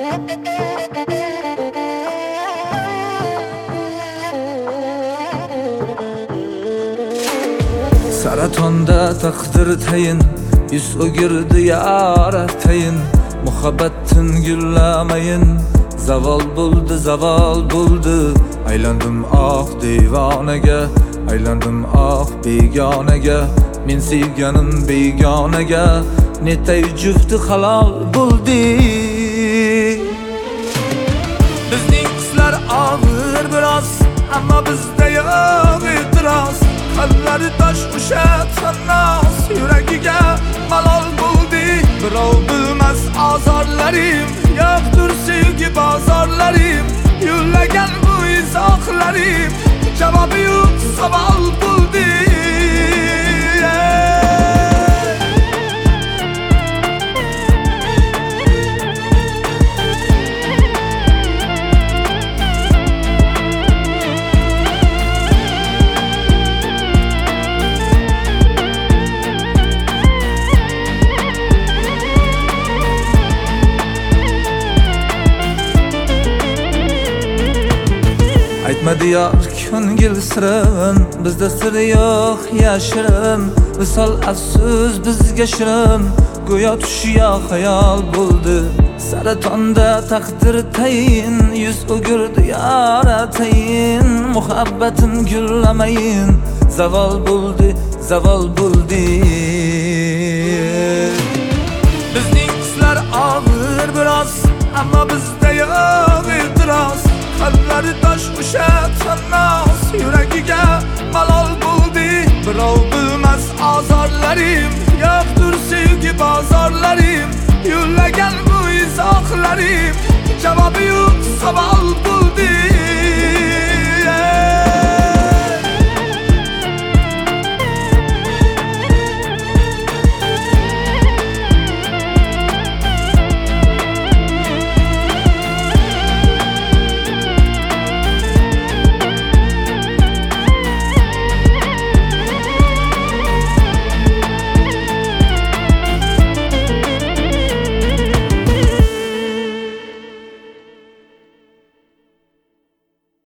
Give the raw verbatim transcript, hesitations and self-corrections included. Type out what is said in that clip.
Saratonda taqdir tayin, yuz o'girdi yara tayin. Muhabbatin gullamayin, zavol bo'ldi, zavol bo'ldi. Aylandim ah divonaga, aylandim ah begonaga. Men sevganim begonaga, netay jufti halol bo'ldi. Bizning qizlar og'ir biroz, ammo bizda yo'q e'tiroz. Qalblari tosh ushat xannos, yuragiga malol bo'ldi. Birov bilmas azorlarim, yo'qdir sevgi bozorlarim. Yo'llagan bu izohlarim, javobi yo'q savol bo'ldi. Aytma diyor ko'ngil sirin, bizda sir yo'q yashirin. Visol afsus bizga shirin, go'yo tush yo xayol bo'ldi. Saratonda taqdir tayin, yuz o'girdi yara tayin. Muhabbatin gullamayin, zavol bo'ldi, zavol bo'ldi. Bizning qizlar og'ir biroz, ammo bizda yo'q e'tiroz. Qalblari tosh ushat xannos, yuragiga malol bo'ldi. Birov bilmas azorlarim, yo'qdir sevgi bozorlarim. Yo'llagan bu izohlarim, javobi yo'q savol bo'ldi.